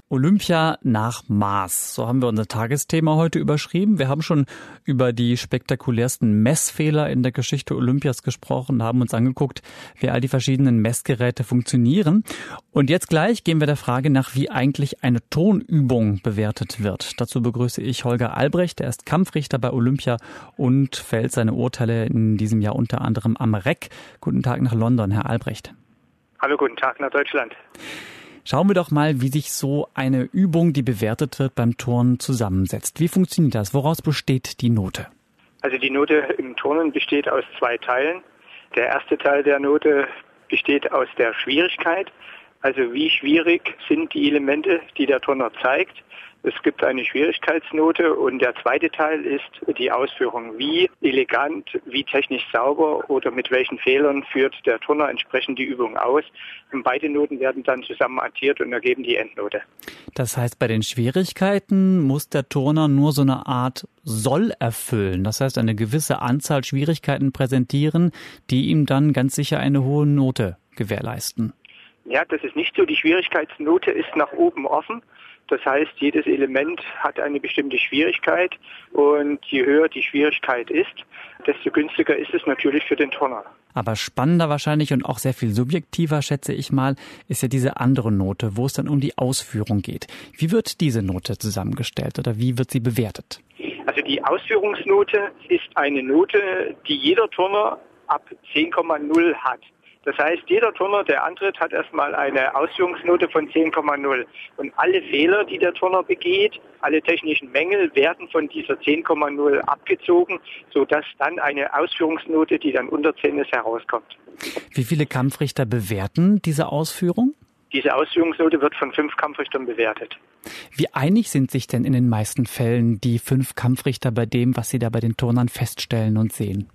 Olympia nach Maß. So haben wir unser Tagesthema heute überschrieben. Wir haben schon über die spektakulärsten Messfehler in der Geschichte Olympias gesprochen, haben uns angeguckt, wie all die verschiedenen Messgeräte funktionieren. Und jetzt gleich gehen wir der Frage nach, wie eigentlich eine Turnübung bewertet wird. Dazu begrüße ich Holger Albrecht. Er ist Kampfrichter bei Olympia und fällt seine Urteile in diesem Jahr unter anderem am REC. Guten Tag nach London, Herr Albrecht. Hallo, guten Tag nach Deutschland. Schauen wir doch mal, wie sich so eine Übung, die bewertet wird beim Turnen, zusammensetzt. Wie funktioniert das? Woraus besteht die Note? Also die Note im Turnen besteht aus 2 Teilen. Der erste Teil der Note besteht aus der Schwierigkeit. Also wie schwierig sind die Elemente, die der Turner zeigt. Es gibt eine Schwierigkeitsnote und der zweite Teil ist die Ausführung. Wie elegant, wie technisch sauber oder mit welchen Fehlern führt der Turner entsprechend die Übung aus. Und beide Noten werden dann zusammen addiert und ergeben die Endnote. Das heißt, bei den Schwierigkeiten muss der Turner nur so eine Art Soll erfüllen. Das heißt, eine gewisse Anzahl Schwierigkeiten präsentieren, die ihm dann ganz sicher eine hohe Note gewährleisten. Ja, das ist nicht so. Die Schwierigkeitsnote ist nach oben offen. Das heißt, jedes Element hat eine bestimmte Schwierigkeit und je höher die Schwierigkeit ist, desto günstiger ist es natürlich für den Turner. Aber spannender wahrscheinlich und auch sehr viel subjektiver, schätze ich mal, ist ja diese andere Note, wo es dann um die Ausführung geht. Wie wird diese Note zusammengestellt oder wie wird sie bewertet? Also die Ausführungsnote ist eine Note, die jeder Turner ab 10,0 hat. Das heißt, jeder Turner, der antritt, hat erstmal eine Ausführungsnote von 10,0. Und alle Fehler, die der Turner begeht, alle technischen Mängel werden von dieser 10,0 abgezogen, sodass dann eine Ausführungsnote, die dann unter 10 ist, herauskommt. Wie viele Kampfrichter bewerten diese Ausführung? Diese Ausführungsnote wird von 5 Kampfrichtern bewertet. Wie einig sind sich denn in den meisten Fällen die 5 Kampfrichter bei dem, was sie da bei den Turnern feststellen und sehen?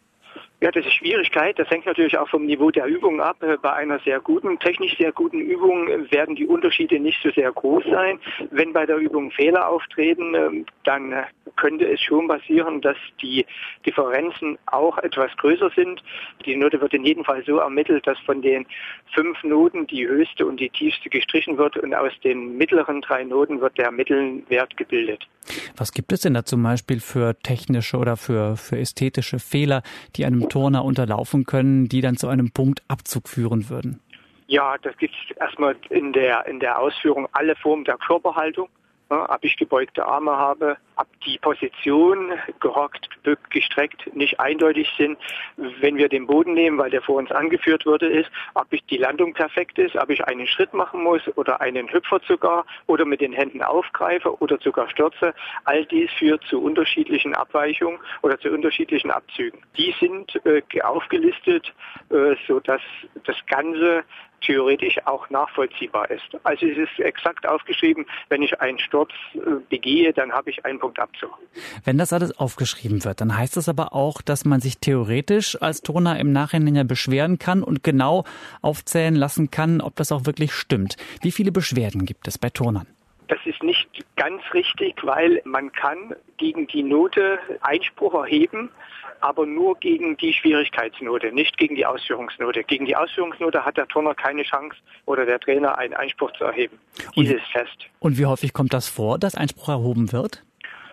Ja, das ist Schwierigkeit. Das hängt natürlich auch vom Niveau der Übung ab. Bei einer sehr guten, technisch sehr guten Übung werden die Unterschiede nicht so sehr groß sein. Wenn bei der Übung Fehler auftreten, dann könnte es schon passieren, dass die Differenzen auch etwas größer sind. Die Note wird in jedem Fall so ermittelt, dass von den 5 Noten die höchste und die tiefste gestrichen wird und aus den mittleren 3 Noten wird der Mittelwert gebildet. Was gibt es denn da zum Beispiel für technische oder für ästhetische Fehler, die einem Turner unterlaufen können, die dann zu einem Punktabzug führen würden? Ja, das gibt es erstmal in der Ausführung alle Formen der Körperhaltung. Ob ich gebeugte Arme habe, ob die Position, gehockt, gebückt, gestreckt, nicht eindeutig sind, wenn wir den Boden nehmen, weil der vor uns angeführt wurde, ist, ob die Landung perfekt ist, ob ich einen Schritt machen muss oder einen Hüpfer sogar oder mit den Händen aufgreife oder sogar stürze. All dies führt zu unterschiedlichen Abweichungen oder zu unterschiedlichen Abzügen. Die sind aufgelistet, sodass das Ganze theoretisch auch nachvollziehbar ist. Also es ist exakt aufgeschrieben, wenn ich einen Sturz begehe, dann habe ich einen Punktabzug. Wenn das alles aufgeschrieben wird, dann heißt das aber auch, dass man sich theoretisch als Turner im Nachhinein ja beschweren kann und genau aufzählen lassen kann, ob das auch wirklich stimmt. Wie viele Beschwerden gibt es bei Turnern? Das ist nicht ganz richtig, weil man kann gegen die Note Einspruch erheben, aber nur gegen die Schwierigkeitsnote, nicht gegen die Ausführungsnote. Gegen die Ausführungsnote hat der Turner keine Chance oder der Trainer einen Einspruch zu erheben. Diese ist fest. Und wie häufig kommt das vor, dass Einspruch erhoben wird?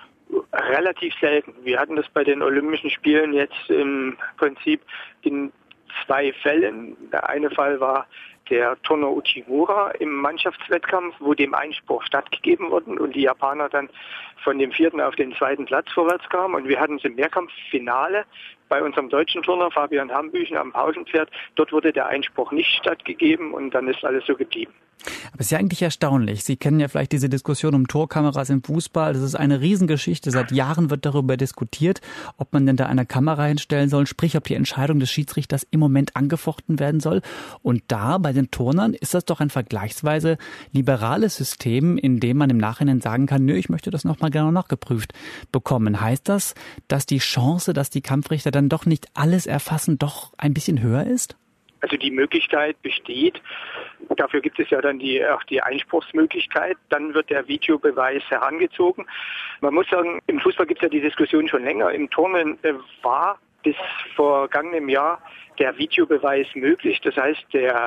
Relativ selten. Wir hatten das bei den Olympischen Spielen jetzt im Prinzip in 2 Fällen. Der eine Fall war der Turner Uchimura im Mannschaftswettkampf, wo dem Einspruch stattgegeben wurde und die Japaner dann von dem 4. auf den 2. Platz vorwärts kamen. Und wir hatten es im Mehrkampffinale bei unserem deutschen Turner Fabian Hambüchen am Pausenpferd. Dort wurde der Einspruch nicht stattgegeben und dann ist alles so geblieben. Aber es ist ja eigentlich erstaunlich. Sie kennen ja vielleicht diese Diskussion um Torkameras im Fußball. Das ist eine Riesengeschichte. Seit Jahren wird darüber diskutiert, ob man denn da eine Kamera hinstellen soll, sprich, ob die Entscheidung des Schiedsrichters im Moment angefochten werden soll. Und da bei den Turnern ist das doch ein vergleichsweise liberales System, in dem man im Nachhinein sagen kann, nö, ich möchte das nochmal genau nachgeprüft bekommen. Heißt das, dass die Chance, dass die Kampfrichter dann doch nicht alles erfassen, doch ein bisschen höher ist? Also die Möglichkeit besteht. Dafür gibt es ja dann auch die Einspruchsmöglichkeit. Dann wird der Videobeweis herangezogen. Man muss sagen, im Fußball gibt es ja die Diskussion schon länger. Im Turnen war bis vor vergangenem Jahr der Videobeweis möglich. Das heißt, der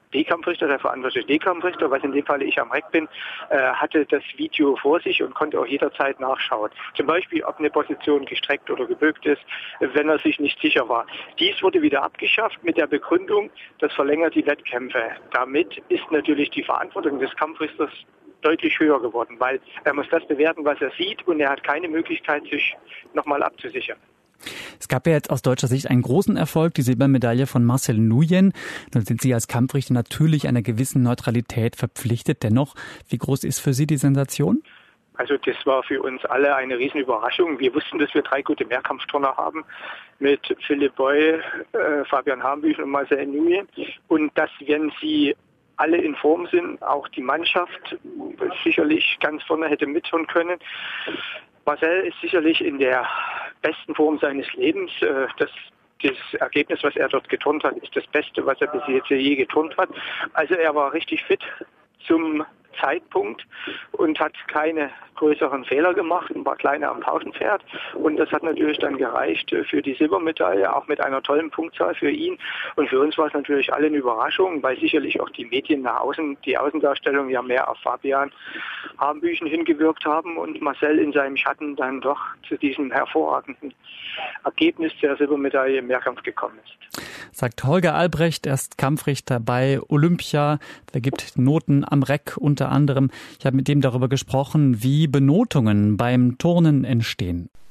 D-Kampfrichter, der verantwortliche D-Kampfrichter, was in dem Fall ich am Reck bin, hatte das Video vor sich und konnte auch jederzeit nachschauen. Zum Beispiel, ob eine Position gestreckt oder gebückt ist, wenn er sich nicht sicher war. Dies wurde wieder abgeschafft mit der Begründung, das verlängert die Wettkämpfe. Damit ist natürlich die Verantwortung des Kampfrichters deutlich höher geworden, weil er muss das bewerten, was er sieht, und er hat keine Möglichkeit, sich nochmal abzusichern. Es gab ja jetzt aus deutscher Sicht einen großen Erfolg, die Silbermedaille von Marcel Nuyen. Nun sind Sie als Kampfrichter natürlich einer gewissen Neutralität verpflichtet. Dennoch, wie groß ist für Sie die Sensation? Also das war für uns alle eine Riesenüberraschung. Wir wussten, dass wir 3 gute Mehrkampfturner haben mit Philipp Boy, Fabian Hambüchen und Marcel Nuyen. Und dass, wenn sie alle in Form sind, auch die Mannschaft sicherlich ganz vorne hätte mithören können. Marcel ist sicherlich in der besten Form seines Lebens. Das Ergebnis, was er dort geturnt hat, ist das Beste, was er bis jetzt je geturnt hat. Also er war richtig fit zum Zeitpunkt und hat keine größeren Fehler gemacht und war kleiner am Pausenpferd. Und das hat natürlich dann gereicht für die Silbermedaille, auch mit einer tollen Punktzahl für ihn. Und für uns war es natürlich alle eine Überraschung, weil sicherlich auch die Medien nach außen, die Außendarstellung ja mehr auf Fabian Hambüchen hingewirkt haben und Marcel in seinem Schatten dann doch zu diesem hervorragenden Ergebnis der Silbermedaille im Mehrkampf gekommen ist. Sagt Holger Albrecht, er ist Kampfrichter bei Olympia, vergibt Noten am Reck unter anderem. Ich habe mit ihm darüber gesprochen, wie Benotungen beim Turnen entstehen.